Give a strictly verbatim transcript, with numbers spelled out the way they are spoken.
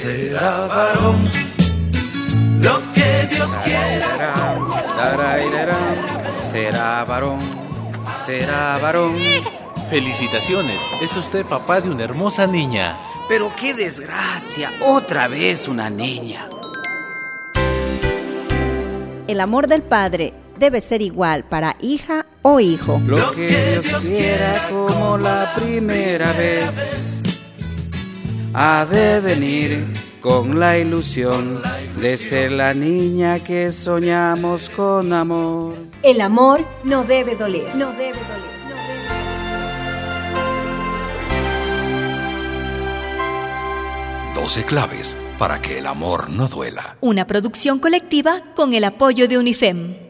será varón, lo que Dios quiera. Será varón, será varón. Felicitaciones, es usted papá de una hermosa niña. Pero qué desgracia, otra vez una niña. El amor del padre debe ser igual para hija o hijo. Lo que Dios quiera como la primera vez, ha de venir con la ilusión de ser la niña que soñamos con amor. El amor no debe doler, no debe doler. doce claves para que el amor no duela. Una producción colectiva con el apoyo de UNIFEM.